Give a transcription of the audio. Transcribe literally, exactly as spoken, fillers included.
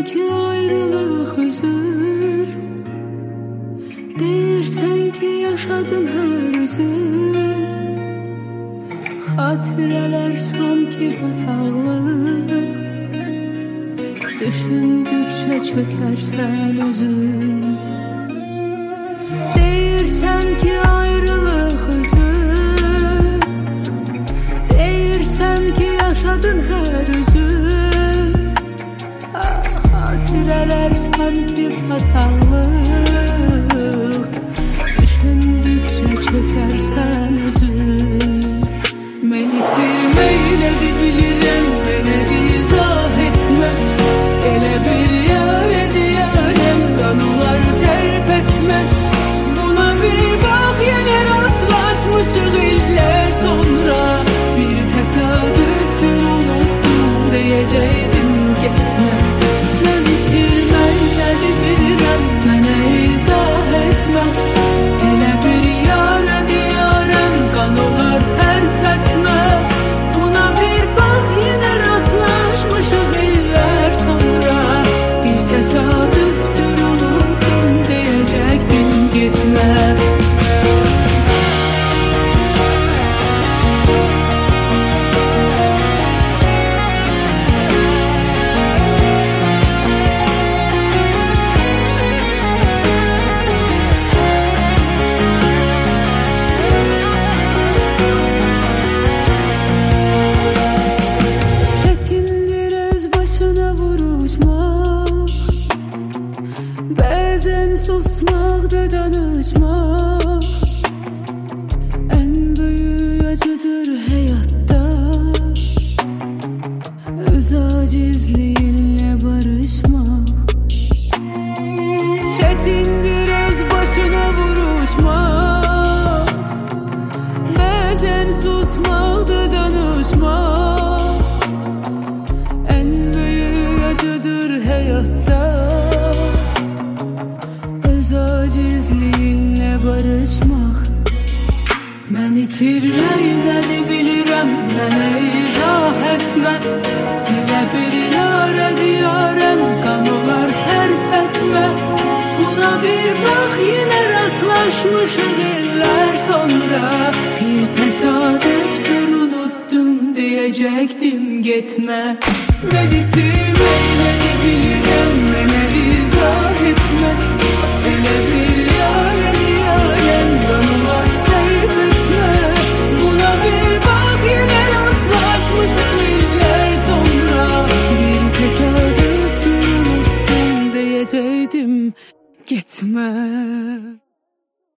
ki ayrılıq üzür, deyirsən ki yaşadın hər üzün. Xatirələr sanki bataqlıq, düşündükcə çökərsən özün. Deyirsən ki ayrılıq üzür, deyirsən ki yaşadın hər üzün. Xatirələr sanki bataqlıq, düşündükcə çökərsən özün. Mən itirməklədi bilirəm, mənə izah etmə. Elə bir yar ediyarəm, qanılar tərp etmə. Buna bir bax, yenə rastlaşmışıq illər sonra. Bir təsadüftür, unuttum deyəcəkdim, getmə. Mən itirməklədi bilirəm, mənə izah etmə. Elə bir yar ediyarəm, qanılar tərp etmə. Buna bir bax, yenə rastlaşmışıq illər sonra. Bir təsadüftür, unuttum deyəcəkdim, getmə. Çətindir öz başına vuruşmaq, bəzən susmaq da danışmaq. Ən böyük acıdır həyatda, öz acizliyinlə barışmaq. Çətindir öz başına vuruşmaq, bəzən susmaq da danışmaq. Ən böyük acıdır həyatda, öz acizliyinlə barışmaq. Mən itirmək nədir bilirəm, mənə izah etmə. Elə bir yar ediyarəm, qanılar tərp etmə. Buna bir bax, yenə rastlaşmışıq illər sonra. Bir təsadüftür, unuttum deyəcəkdim, getmə. Mən itirmək nədir bilirəm, mənə izah etmə. Elə bir yar ediyarəm, qanılar tərp etmə. Buna bir bax, yenə rastlaşmışıq illər sonra. Bir təsadüftür, unuttum deyəcəkdim, getmə.